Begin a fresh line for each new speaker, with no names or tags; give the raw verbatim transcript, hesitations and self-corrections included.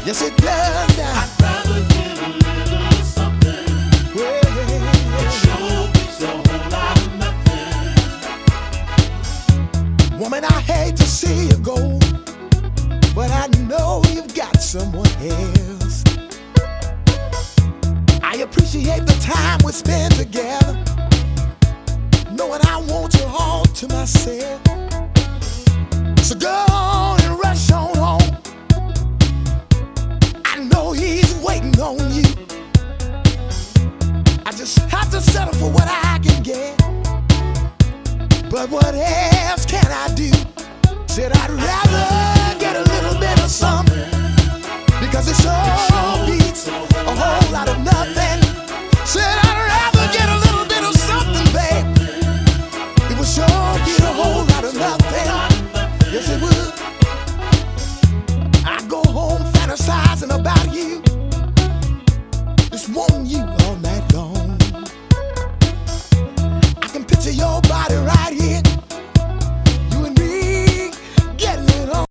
Yes, it does now.
I'd rather get a little something. It sure beats a whole lot of nothing.
Woman, I hate to see you go, but I know you've got someone else. I appreciate the time we spend together, knowing I want you all to myself. So go on and rush on home. I know he's waiting on you. I just have to settle for what I can get. But whatever